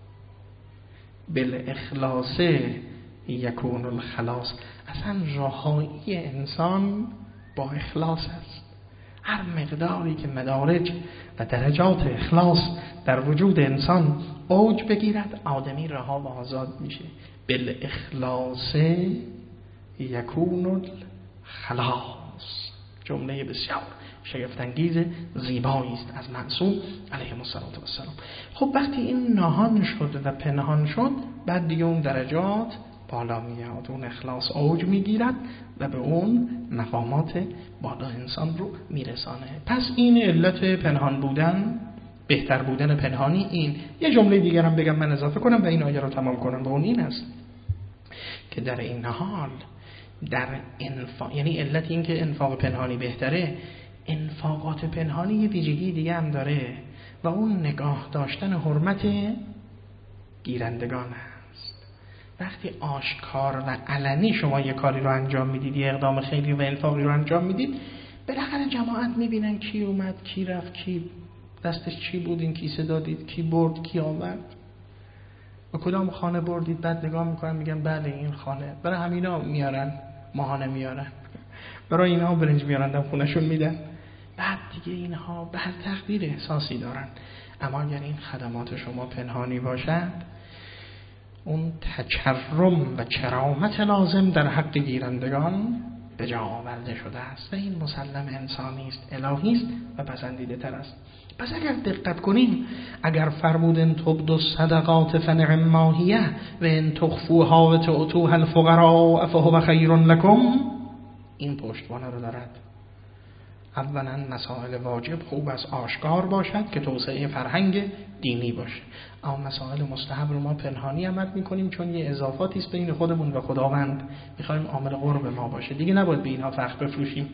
بالاخلاص یکون الخلاص. اصلا رهایی انسان با اخلاص است. هر مقداری که مدارج و درجات اخلاص در وجود انسان اوج بگیرد، آدمی رها و آزاد میشه. بالاخلاص یکون الخلاص، جمله بسیار شگفت‌انگیز زیبایی است از معصوم علیه السلام. خب وقتی این نهان شد و پنهان شد، بعد دیگه اون درجات بالا میاد، اون اخلاص اوج میگیرد و به اون مقامات بالا انسان رو میرسانه. پس این علت پنهان بودن، بهتر بودن پنهانی. این یه جمله دیگر هم بگم من اضافه کنم و این آیه رو تمام کنم، و اون این است که در این حال در انفاق، یعنی علت این که انفاق پنهانی بهتره، انفاقات پنهانی یه ویژگی دیگه هم داره و اون نگاه داشتن حرمت گیرندگان است. وقتی آشکار و علنی شما یه کاری رو انجام میدید، یه اقدام خیری و انفاقی رو انجام میدید، بالاخره جماعت میبینن کی اومد، کی رفت، کی دستش چی بود، این کیسه دادید، کی برد، کی آورد، و کدام خانه بردید. بعد نگاه میکنن میگن بله این خانه. برای همینا میارن ماهانه، میارن برای اینها برنج میارن در خونشون میدن. بعد دیگه اینها به هر تقدیر احساسی دارن. اما اگر این خدمات شما پنهانی باشد، اون تکرم و کرامت لازم در حق گیرندگان به جا آورده شده است و این مسلم انسانی است، الهی است و پسندیده تر است. پس اگر دقت کنیم، اگر فرمودن تبدوا الصدقات فنعم ما هی و ان تخفوها و تؤتوها الفقراء فهو خیر لكم، این پشتوانه رو دارد. اولا مسائل واجب خوب از آشکار باشد که توسعه فرهنگ دینی باشه، اما مسائل مستحب رو ما پنهانی عمل میکنیم چون یه اضافاتی است بین خودمون و خداوند، میخوایم عامل قرب ما باشه، دیگه نباید به اینها فخر بفروشیم.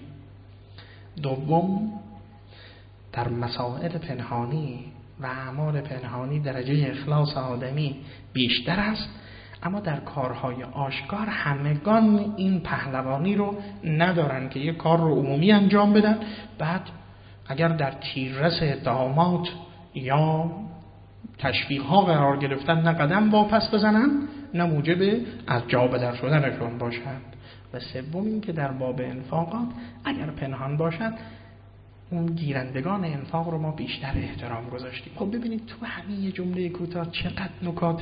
دوم، در مسائل پنهانی و اعمال پنهانی درجه اخلاص آدمی بیشتر است، اما در کارهای آشکار همگان این پهلوانی رو ندارن که یک کار رو عمومی انجام بدن، بعد اگر در تیررس اتهامات یا تشویق‌ها قرار گرفتن نه قدم واپس بزنن نه موجب از جا بدر شدنشون باشند. و سوم این که در باب انفاقات اگر پنهان باشد، اون گیرندگان انفاق رو ما بیشتر احترام گذاشتیم. خب ببینید تو همین جمله کوتاه چقدر نکات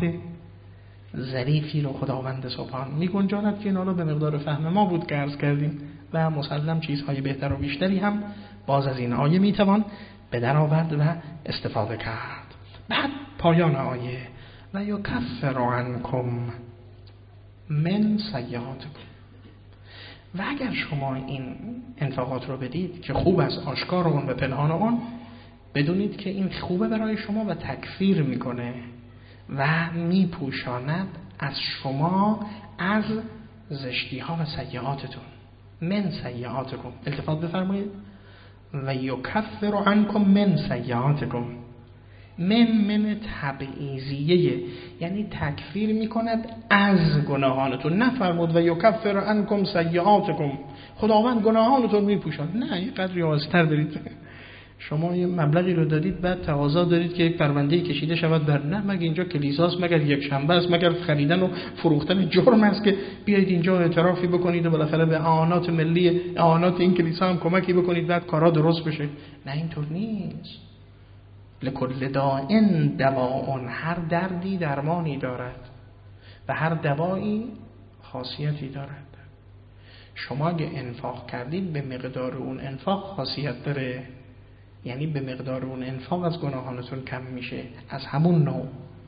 ظریفی رو خداوند سبحان میگنجاند که اینا رو به مقدار فهم ما بود که عرض کردیم و مسلم چیزهای بهتر و بیشتری هم باز از این آیه میتوان به در آورد و استفاده کرد. بعد پایان آیه و یکفر عنکم من سیئاتکم، و اگر شما این انفاقات رو بدید که خوب از آشکار اون و پنهان اون، بدونید که این خوبه برای شما و تکفیر میکنه و میپوشاند از شما از زشتی ها و سیئاتتون. من سیئاتکم، التفات بفرمایید، و یکفر عنکم من سیئاتکم. من تبعیضیه، یعنی تکفیر میکند از گناهانتون. نفرمود و یکفر عنکم سیئاتکم، خداوند گناهانتون میپوشاند. نه، یه قدری آستر دارید. شما یه مبلغی رو دادید، بعد تقاضا دارید که یک پرونده کشیده شود بر نه، مگه اینجا کلیساست، مگر یک شنبه است، مگر خریدن و فروختن جرم است که بیایید اینجا اعترافی بکنید و بالاخره به اعانات ملی، اعانات این کلیسا هم کمکی بکنید بعد کارا درست بشه. نه، اینطور نیست. لکل داء دواء، هر دردی درمانی دارد و هر دوایی خاصیتی دارد. شما اگه انفاق کردید به مقدار اون انفاق خاصیت داره، یعنی به مقدار اون انفاق از گناهانتون کم میشه، از همون نوع.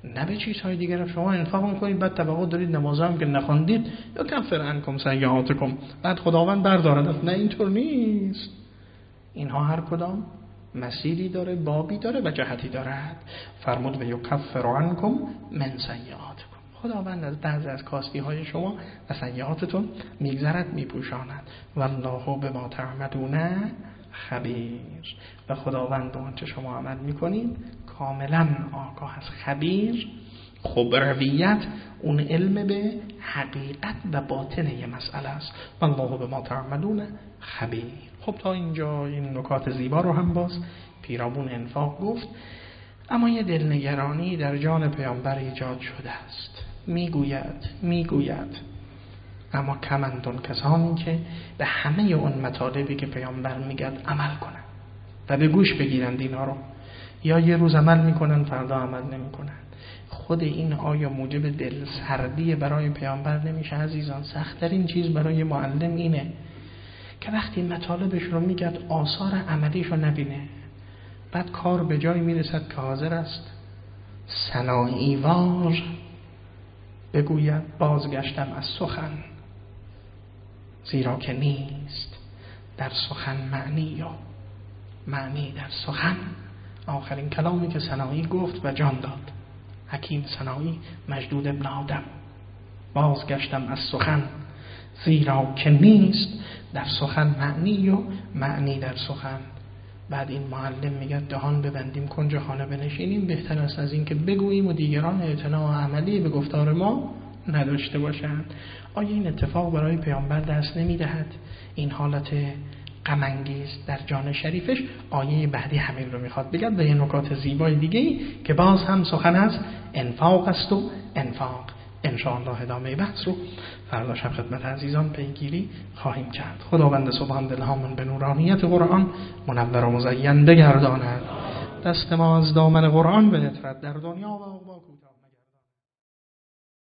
نه به چیزهای دیگر. شما انفاق میکنید بعد توقع دارید نماز هم که نخواندید یا کفر عنکم سیئاتکم بعد خداوند بردارد. نه اینطور نیست. اینها هر کدام مسیری داره، بابی داره و جهتی دارد. فرمود و یکفر عنکم من سیئاتکم، خداوند از بعضی از کاستی های شما و سیئاتتون میگذرد، میپوشاند. والله بما تعملون خبیر، و خداوند به آنچه شما عمل میکنید کاملا آگاه است. خبیر خبرویت اون علم به حقیقت و باطن یه مسئله است. والله بما تعملون خبیر. خب تا اینجا این نکات زیبا رو هم باز پیرامون انفاق گفت. اما یه دلنگرانی در جان پیامبر ایجاد شده است. میگوید اما کمندون کسانی که به همه اون مطالبی که پیامبر میگد عمل کنن و به گوش بگیرند اینا رو، یا یه روز عمل میکنن فردا عمل نمیکنن. خود این آیا موجب دل سردی برای پیامبر نمیشه عزیزان؟ سخت‌ترین چیز برای معلم اینه که وقتی مطالبش رو میگد آثار عملیش رو نبینه، بعد کار به جایی میرسد که حاضر است سنایی‌وار بگوید بازگشتم از سخن، زیرا که نیست در سخن معنی در سخن. آخرین کلامی که سنایی گفت و جان داد، حکیم سنایی مجدود ابن آدم، بازگشتم از سخن زیرا که نیست در سخن معنی در سخن. بعد این معلم میگه دهان ببندیم کنج خانه بنشینیم بهتر است از این که بگوییم و دیگران اعتنا عملی به گفتار ما نداشته باشند. آیا این اتفاق برای پیامبر دست نمیدهد؟ این حالت غم انگیز در جان شریفش آیه بعدی همین رو میخواد بگد و یه نکات زیبای دیگه‌ای که باز هم سخن از انفاق است و انفاق. ان شاء الله ادامه بحث رو فردا شب خدمت عزیزان پیگیری خواهیم کرد. خداوند سبحان دلهامون به نورانیت قرآن منور و مزین بگرداند. دست ما از دامن قرآن به نطرت در دنیا و عقبی کوتاه.